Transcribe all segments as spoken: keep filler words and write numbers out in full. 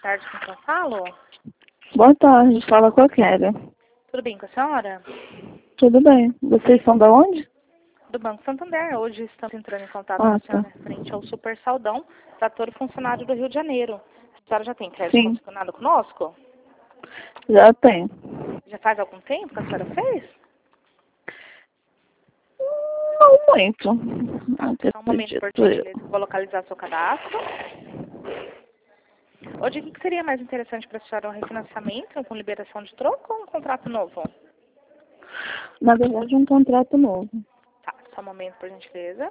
tarde, com quem eu falo? Boa tarde, fala com a Kéria. Tudo bem com a senhora? Tudo bem. Vocês são da onde? Do Banco Santander. Hoje estamos entrando em contato Ah, com a senhora tá. frente ao Super Saldão, trator funcionário do Rio de Janeiro. A senhora já tem crédito Sim. consignado conosco? Já tem. Já faz algum tempo que a senhora fez? Não muito. Só um momento, por gentileza, vou localizar seu cadastro. Hoje, o que que seria mais interessante para a senhora? Um refinanciamento com liberação de troco ou um contrato novo? Na verdade, um contrato novo. Tá, só um momento, por gentileza.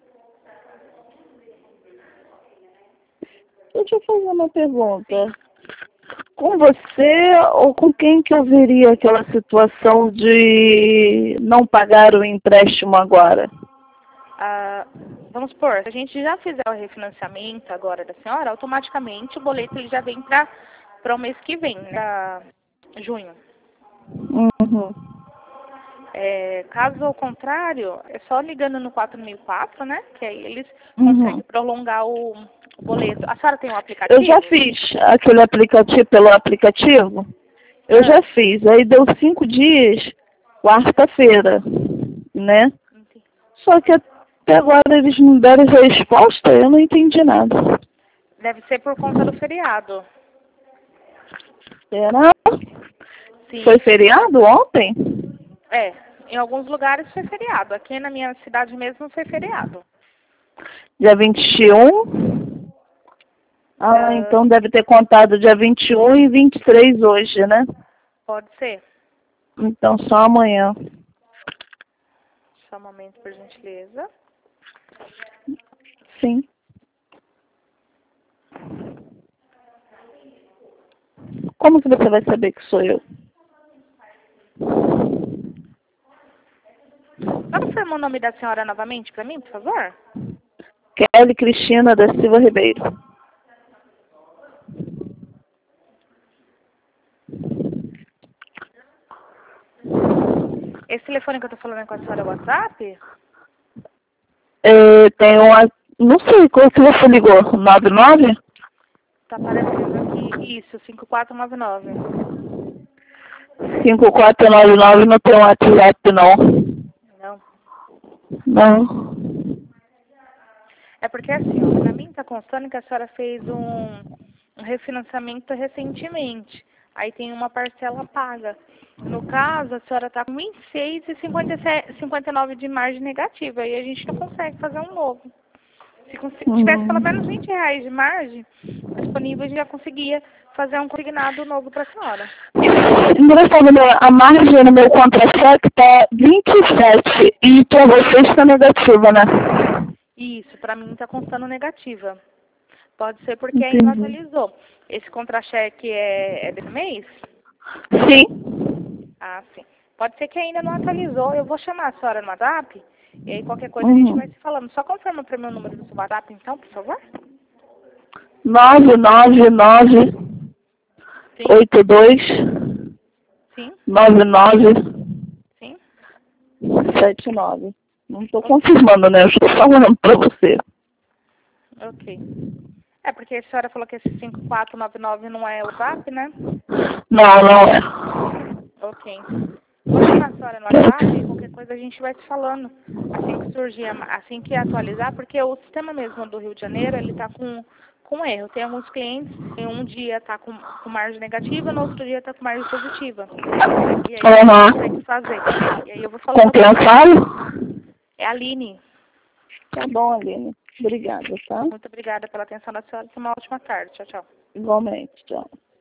Deixa eu fazer uma pergunta. Com você ou com quem que eu veria aquela situação de não pagar o empréstimo agora? Ah, vamos supor, se a gente já fizer o refinanciamento agora da senhora, automaticamente o boleto ele já vem para o mês que vem, para junho. Uhum. É, caso ao contrário, é só ligando no quatro mil e quatro, né? Que aí eles Uhum. conseguem prolongar o, o boleto. A senhora tem um aplicativo? Eu já fiz aquele aplicativo pelo aplicativo. Eu Ah. já fiz. Aí deu cinco dias, quarta-feira, né? Entendi. Só que até agora eles não deram resposta, eu não entendi nada. Deve ser por conta do feriado. Será? Sim. Foi feriado ontem? É, em alguns lugares foi feriado. Aqui na minha cidade mesmo foi feriado. Dia vinte e um? Ah, Ah, então deve ter contado dia vinte e um e vinte e três hoje, né? pode ser. Então só amanhã. Só um momento, por gentileza. Sim. Como que você vai saber que sou eu? Confirma o nome da senhora novamente para mim, por favor? Kelly Cristina da Silva Ribeiro. Esse telefone que eu tô falando com a senhora é o WhatsApp? É, tem uma... Não sei, qual que você ligou? nove nove? Tá aparecendo aqui, isso, cinco quatro nove nove. cinco quatro nove nove não tem WhatsApp, não. Não. Não. É porque assim, ó, pra mim tá constando que a senhora fez um, um refinanciamento recentemente. Aí tem uma parcela paga. No caso, a senhora tá com vinte e seis e cinquenta e nove de margem negativa. Aí a gente não consegue fazer um novo. Se cons- tivesse pelo menos vinte reais de margem disponível, a gente já conseguia fazer um consignado novo para a senhora. Engraçado, né? A margem no meu contra-cheque tá vinte e sete e para vocês está negativa, né? Isso, para mim está constando negativa. Pode ser porque ainda não Entendi. atualizou. Esse contra-cheque é, é desse mês? Sim. Ah, sim. Pode ser que ainda não atualizou. Eu vou chamar a senhora no WhatsApp e aí qualquer coisa a gente Uhum. vai se falando. Só confirma para mim o número do seu WhatsApp, então, por favor. nove nove nove Sim, oito dois sim, nove nove sim. sete nove. Não estou confirmando, né? Eu estou falando para você. Ok. É porque a senhora falou que esse cinco quatro nove nove não é o WhatsApp, né? Não, não é. Ok. Vou chamar a senhora no WhatsApp e qualquer coisa a gente vai se falando. Assim que surgir, a- assim que atualizar, porque o sistema mesmo do Rio de Janeiro, ele tá com, com erro. Tem alguns clientes, em um dia tá com, com margem negativa, no outro dia tá com margem positiva. E aí a gente não consegue Uhum. fazer. E aí eu vou Com falando quem com eu você. falo? É a Aline. Tá bom, Aline. Obrigada, tá? Muito obrigada pela atenção da senhora. Tenha uma ótima tarde. Tchau, tchau. Igualmente, tchau.